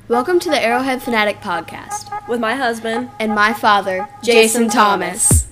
Welcome to the Arrowhead Fanatic Podcast with my husband and my father, Jason Thomas.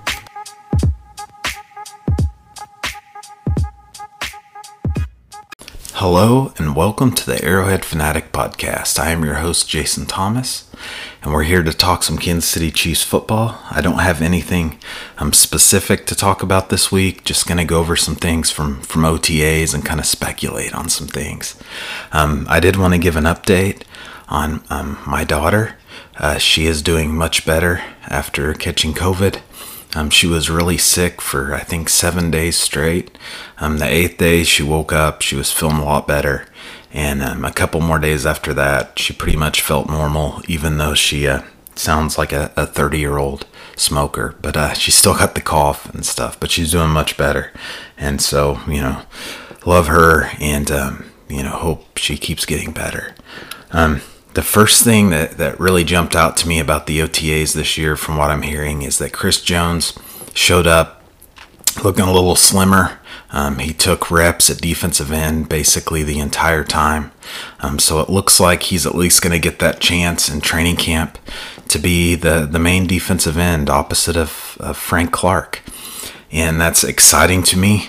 Hello and welcome to the Arrowhead Fanatic Podcast. I am your host, Jason Thomas, and we're here to talk some Kansas City Chiefs football. I don't have anything specific to talk about this week, just going to go over some things from OTAs and kind of speculate on some things. I did want to give an update on my daughter. She is doing much better after catching COVID. She was really sick for, I think, 7 days straight. The 8th day, she woke up, she was feeling a lot better. And a couple more days after that, she pretty much felt normal, even though she sounds like a 30-year-old smoker. But she still got the cough and stuff, but she's doing much better. And so, love her and, hope she keeps getting better. The first thing that really jumped out to me about the OTAs this year, from what I'm hearing, is that Chris Jones showed up looking a little slimmer. He took reps at defensive end basically the entire time. So it looks like he's at least going to get that chance in training camp to be the main defensive end opposite of Frank Clark. And that's exciting to me.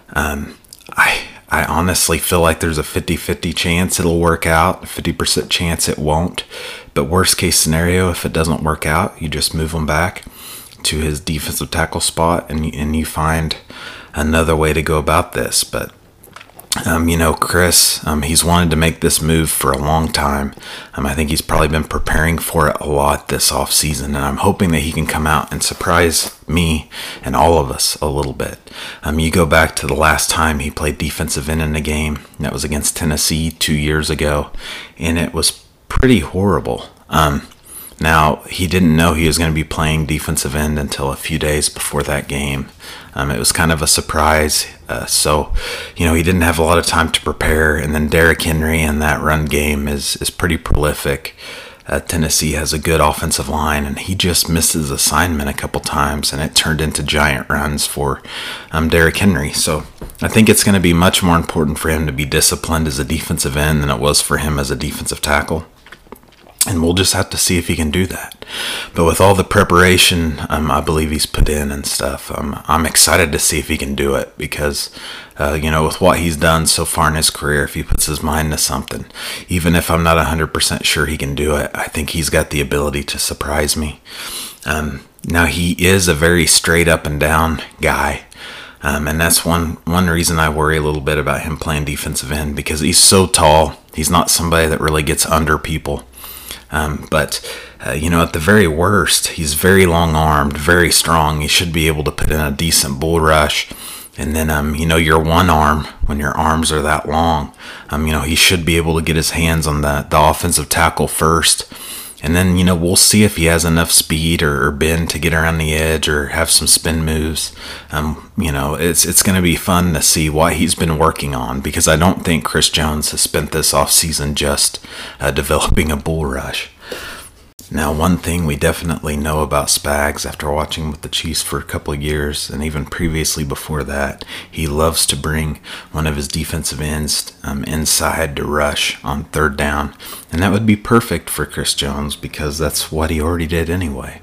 I honestly feel like there's a 50-50 chance it'll work out, a 50% chance it won't. But worst case scenario, if it doesn't work out, you just move him back to his defensive tackle spot and you find another way to go about this. But, Chris, he's wanted to make this move for a long time. I think he's probably been preparing for it a lot this offseason, and I'm hoping that he can come out and surprise me and all of us a little bit. You go back to the last time he played defensive end in a game, that was against Tennessee 2 years ago, and it was pretty horrible. Now, he didn't know he was going to be playing defensive end until a few days before that game. It was kind of a surprise. So, he didn't have a lot of time to prepare. And then Derrick Henry in that run game is pretty prolific. Tennessee has a good offensive line, and he just missed his assignment a couple times, and it turned into giant runs for Derrick Henry. So I think it's going to be much more important for him to be disciplined as a defensive end than it was for him as a defensive tackle. And we'll just have to see if he can do that. But with all the preparation I believe he's put in and stuff, I'm excited to see if he can do it because, with what he's done so far in his career, if he puts his mind to something, even if I'm not 100% sure he can do it, I think he's got the ability to surprise me. Now, he is a very straight up and down guy. And that's one reason I worry a little bit about him playing defensive end, because he's so tall. He's not somebody that really gets under people. But at the very worst, he's very long-armed, very strong. He should be able to put in a decent bull rush. And then, your one arm, when your arms are that long, he should be able to get his hands on the offensive tackle first. And then, we'll see if he has enough speed or bend to get around the edge or have some spin moves. It's going to be fun to see what he's been working on, because I don't think Chris Jones has spent this offseason just developing a bull rush. Now, one thing we definitely know about Spags after watching with the Chiefs for a couple of years, and even previously before that, he loves to bring one of his defensive ends inside to rush on third down. And that would be perfect for Chris Jones because that's what he already did anyway.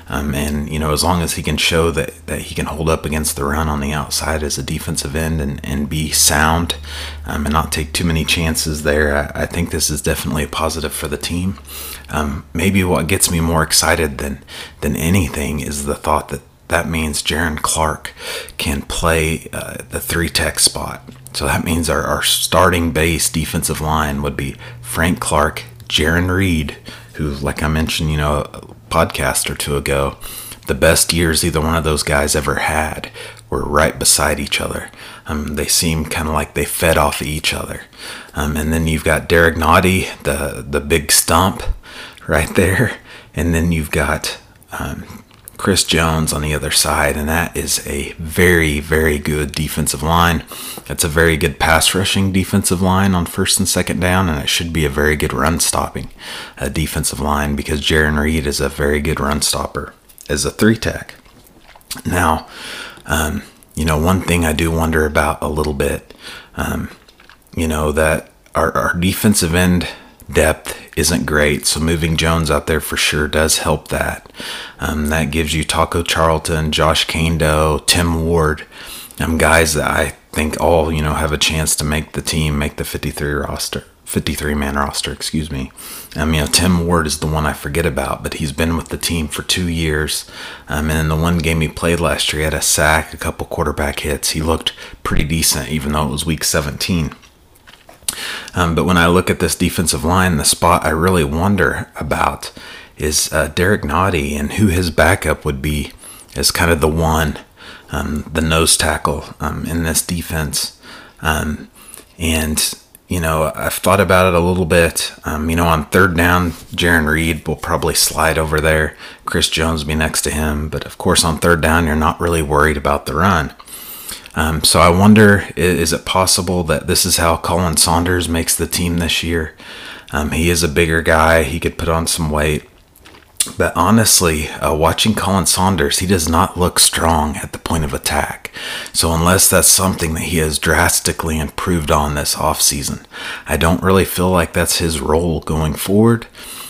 As long as he can show that he can hold up against the run on the outside as a defensive end and be sound and not take too many chances there, I think this is definitely a positive for the team. Maybe what gets me more excited than anything is the thought that means Jaron Clark can play the 3-tech spot. So that means our starting base defensive line would be Frank Clark, Jarran Reed, who, like I mentioned, a podcast or two ago, the best years either one of those guys ever had were right beside each other. They seem kind of like they fed off of each other. And then you've got Derek Nottie, the big stump right there. And then you've got Chris Jones on the other side, and that is a very, very good defensive line. It's a very good pass rushing defensive line on first and second down, and it should be a very good run stopping defensive line because Jarran Reed is a very good run stopper as a 3-tech. Now, one thing I do wonder about a little bit, that our defensive end depth isn't great. So moving Jones out there for sure does help that. That gives you Taco Charlton, Josh Kando, Tim Ward, guys that I think all, have a chance to make the team, make the 53-man roster, excuse me. Tim Ward is the one I forget about, but he's been with the team for 2 years. And in the one game he played last year, he had a sack, a couple quarterback hits. He looked pretty decent, even though it was week 17. But when I look at this defensive line, the spot I really wonder about is Derek Nottie and who his backup would be as kind of the one, the nose tackle in this defense. And I've thought about it a little bit. On third down, Jarran Reed will probably slide over there. Chris Jones will be next to him. But, of course, on third down, you're not really worried about the run. So I wonder, is it possible that this is how Colin Saunders makes the team this year? He is a bigger guy. He could put on some weight. But honestly, watching Colin Saunders, he does not look strong at the point of attack. So unless that's something that he has drastically improved on this offseason, I don't really feel like that's his role going forward.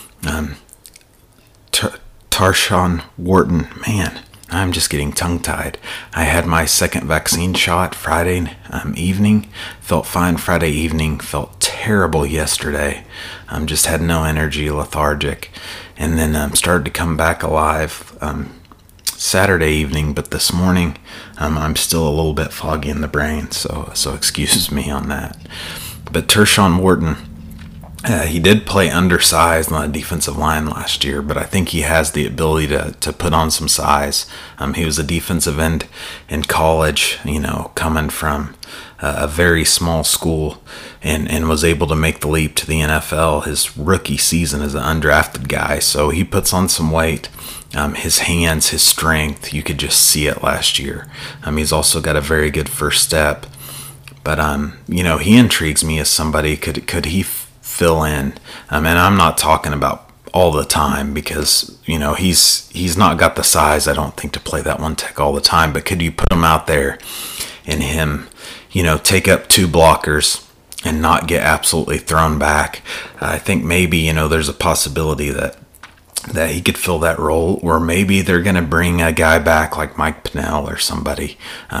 Tarshawn Wharton, man, I'm just getting tongue-tied. I had my second vaccine shot Friday evening. Felt fine Friday evening. Felt terrible yesterday. Just had no energy, lethargic. And then started to come back alive Saturday evening. But this morning, I'm still a little bit foggy in the brain. So excuse me on that. But Tarshawn Wharton, he did play undersized on the defensive line last year, but I think he has the ability to put on some size. He was a defensive end in college, coming from a very small school and was able to make the leap to the NFL his rookie season as an undrafted guy. So he puts on some weight. His hands, his strength, you could just see it last year. He's also got a very good first step. But, he intrigues me as somebody. Could he fill in? And I'm not talking about all the time because, he's not got the size, I don't think, to play that one tech all the time. But could you put him out there and him, take up two blockers and not get absolutely thrown back? I think maybe, there's a possibility that he could fill that role, or maybe they're going to bring a guy back like Mike Pennell or somebody,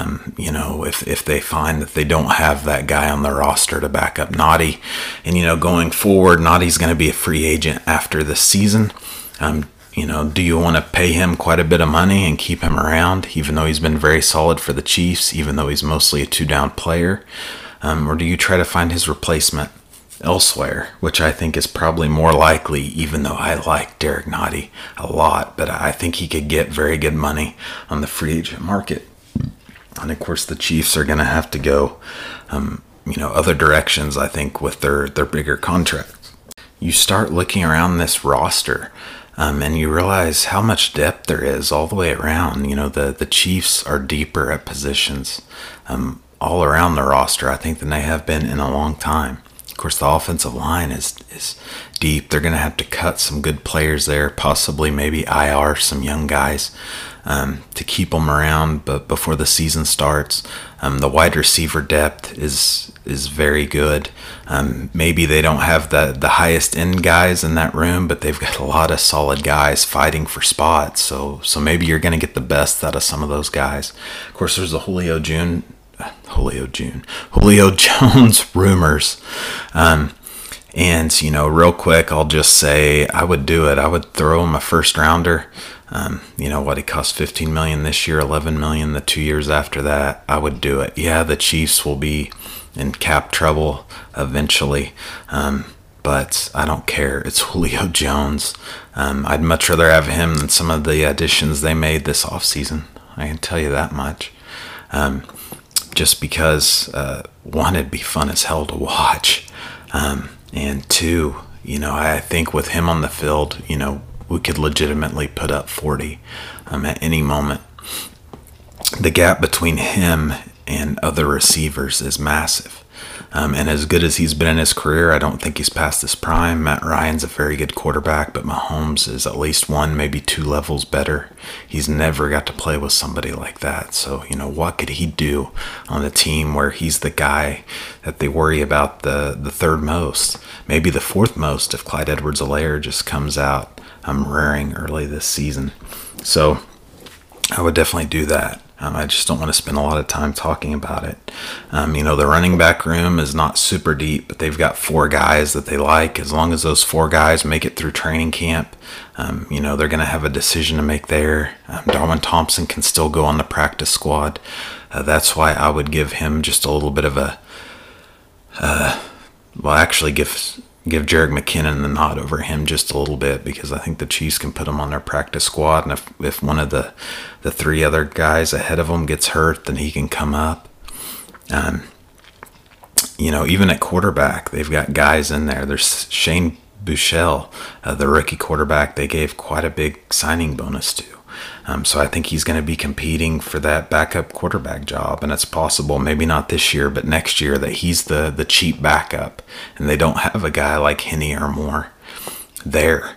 if they find that they don't have that guy on the roster to back up Nottie. And, going forward, Nottie's going to be a free agent after the season. Do you want to pay him quite a bit of money and keep him around, even though he's been very solid for the Chiefs, even though he's mostly a two-down player? Or do you try to find his replacement elsewhere, which I think is probably more likely, even though I like Derek Nottie a lot, but I think he could get very good money on the free agent market. And of course the Chiefs are going to have to go, other directions, I think, with their bigger contracts. You start looking around this roster, and you realize how much depth there is all the way around. The Chiefs are deeper at positions all around the roster, I think, than they have been in a long time. Of course, the offensive line is deep. They're going to have to cut some good players there, possibly maybe IR some young guys to keep them around. But before the season starts, the wide receiver depth is very good. Maybe they don't have the highest end guys in that room, but they've got a lot of solid guys fighting for spots. So maybe you're going to get the best out of some of those guys. Of course, there's the Julio Jones rumors. Real quick, I'll just say I would do it. I would throw him a first rounder. He cost $15 million this year, $11 million the 2 years after that. I would do it. Yeah, the Chiefs will be in cap trouble eventually. But I don't care. It's Julio Jones. I'd much rather have him than some of the additions they made this offseason. I can tell you that much. Just because, one, it'd be fun as hell to watch. And two, I think with him on the field, we could legitimately put up 40 at any moment. The gap between him and other receivers is massive. And as good as he's been in his career, I don't think he's past his prime. Matt Ryan's a very good quarterback, but Mahomes is at least one, maybe two levels better. He's never got to play with somebody like that. So, what could he do on a team where he's the guy that they worry about the third most, maybe the fourth most if Clyde Edwards-Helaire just comes out rearing early this season. So I would definitely do that. I just don't want to spend a lot of time talking about it. The running back room is not super deep, but they've got 4 guys that they like. As long as those 4 guys make it through training camp, they're going to have a decision to make there. Darwin Thompson can still go on the practice squad. That's why I would give him just a little bit of a, give Jerick McKinnon the nod over him just a little bit, because I think the Chiefs can put him on their practice squad, and if one of the 3 other guys ahead of him gets hurt, then he can come up. Even at quarterback, they've got guys in there. There's Shane Buechele, the rookie quarterback they gave quite a big signing bonus to. So I think he's going to be competing for that backup quarterback job, and it's possible, maybe not this year, but next year, that he's the cheap backup, and they don't have a guy like Henne or Moore there.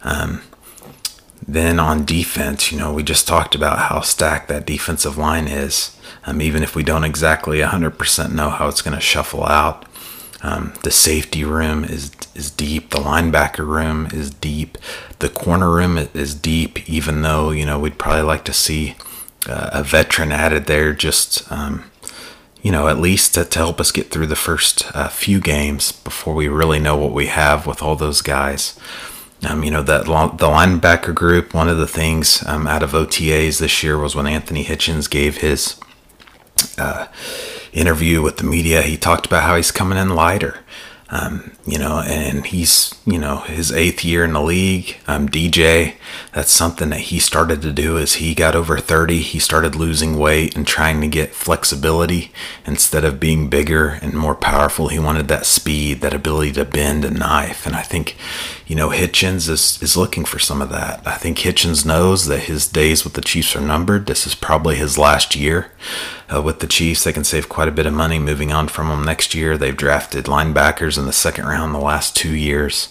Then on defense, we just talked about how stacked that defensive line is. Even if we don't exactly 100% know how it's going to shuffle out, the safety room is deep. The linebacker room is deep. The corner room is deep, even though, we'd probably like to see a veteran added there just, at least to help us get through the first few games before we really know what we have with all those guys. The linebacker group, one of the things out of OTAs this year was when Anthony Hitchens gave his interview with the media, he talked about how he's coming in lighter, and he's, his 8th year in the league. DJ, that's something that he started to do as he got over 30. He started losing weight and trying to get flexibility instead of being bigger and more powerful. He wanted that speed, that ability to bend a knife. And I think, Hitchens is looking for some of that. I think Hitchens knows that his days with the Chiefs are numbered. This is probably his last year with the Chiefs. They can save quite a bit of money moving on from him next year. They've drafted linebackers in the 2nd round the last 2 years.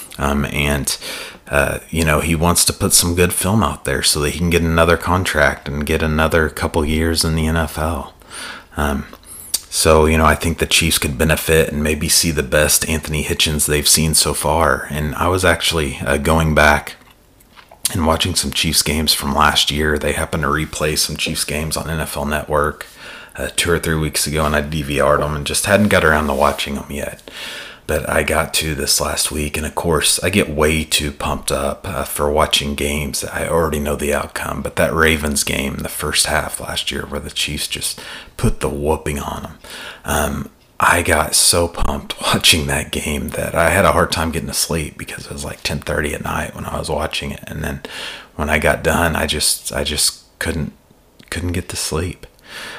He wants to put some good film out there so that he can get another contract and get another couple years in the NFL. So, I think the Chiefs could benefit and maybe see the best Anthony Hitchens they've seen so far. And I was actually going back and watching some Chiefs games from last year. They happened to replay some Chiefs games on NFL Network 2 or 3 weeks ago, and I DVR'd them and just hadn't got around to watching them yet. But I got to this last week, and of course, I get way too pumped up for watching games that I already know the outcome. But that Ravens game, the first half last year, where the Chiefs just put the whooping on them, I got so pumped watching that game that I had a hard time getting to sleep because it was like 10:30 at night when I was watching it. And then when I got done, I just couldn't get to sleep.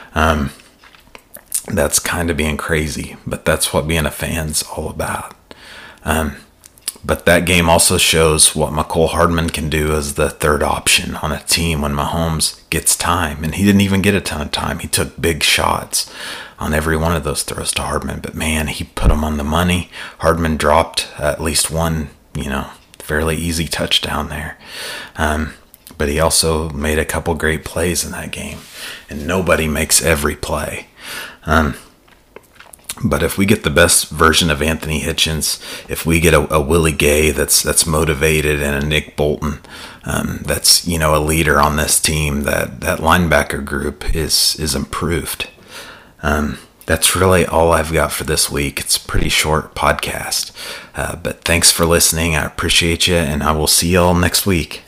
That's kind of being crazy, but that's what being a fan's all about. But that game also shows what Mecole Hardman can do as the third option on a team when Mahomes gets time. And he didn't even get a ton of time. He took big shots on every one of those throws to Hardman. But man, he put them on the money. Hardman dropped at least one, fairly easy touchdown there. But he also made a couple great plays in that game. And nobody makes every play. But if we get the best version of Anthony Hitchens, if we get a Willie Gay that's motivated, and a Nick Bolton that's a leader on this team, that linebacker group is improved. That's really all I've got for this week. It's a pretty short podcast, but thanks for listening. I appreciate you, and I will see y'all next week.